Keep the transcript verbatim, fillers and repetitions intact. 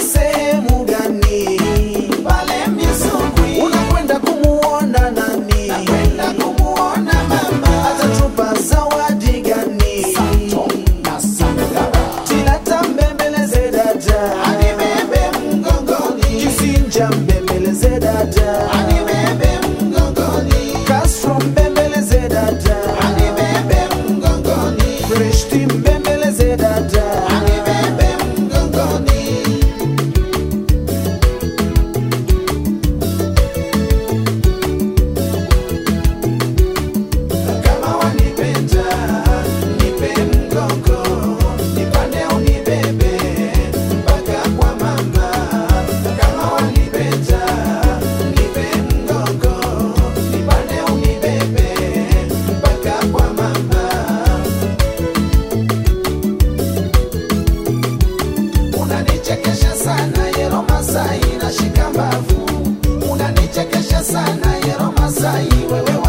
sehemu gani? Pale Misungwi. Unakwenda kumuona nani? Nakwenda kumuona mama. Atatupa zawadi gani? Sato na Sangara. Tilata mbembeleze dada, Anibebe mgongoni. Kisinja mbembeleze dada, Anibebe mgongoni. Castro mbembeleze dada, Anibebe mgongoni. Freshti mbembeleze dada. Anibebe mgongoni. Kama wanipenda, nipe mgongo, nipande unibebe mpaka kwa mama. Kama wanipenda, nipe mgongo, nipande unibebe mpaka kwa mama. Unanichekesha sana Yero Masai na shikambavu. Unanichekesha sana Yero Masai wewe